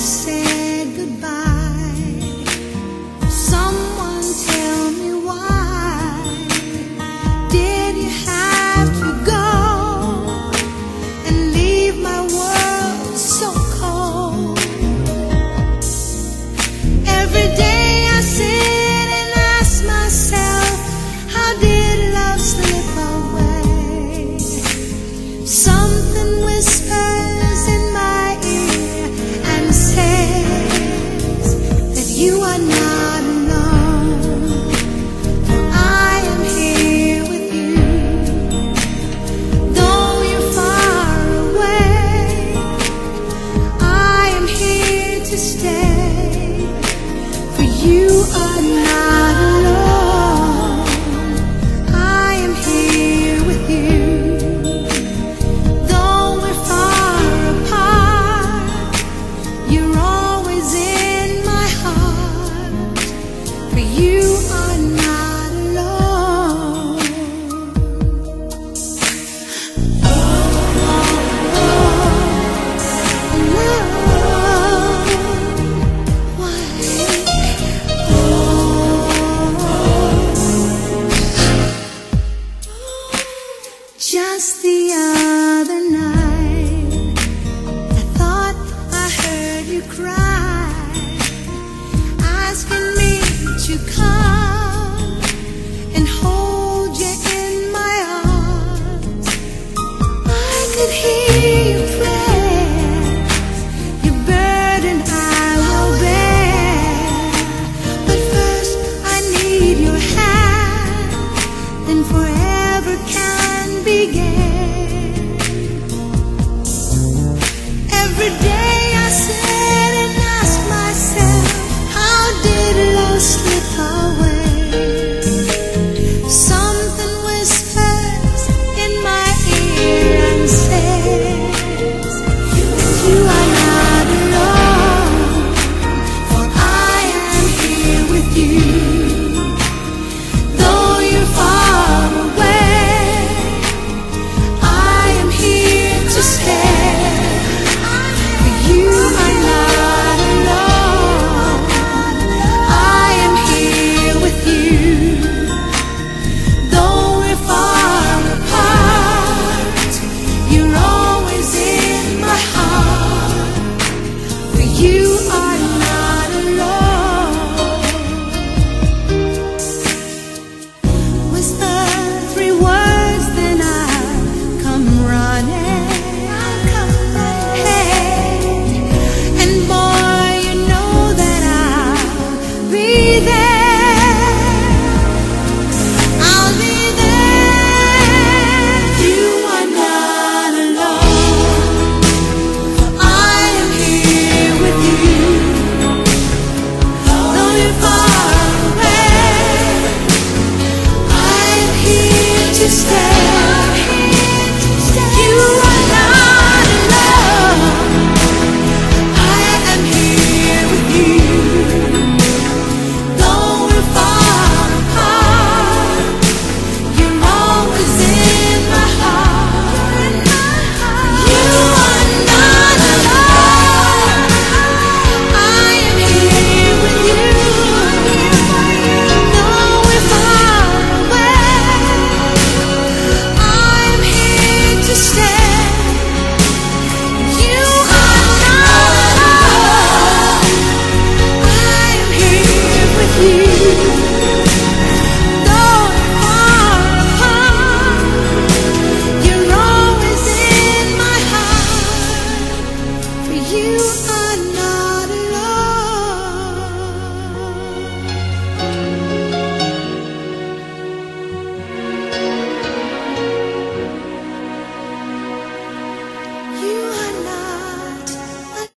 said goodbye. Someone tell me why did you have to go and leave my world so cold? Every day I sit and ask myself, how did love slip away? Something whispers in my ear and says that you are not alone. I am here with you. Though you're far away, I am here to stay. For you are not alone. I am here with you. Though we're far apart, you're always in my heart. For you are not alone. Just the other night, I thought I heard you cry.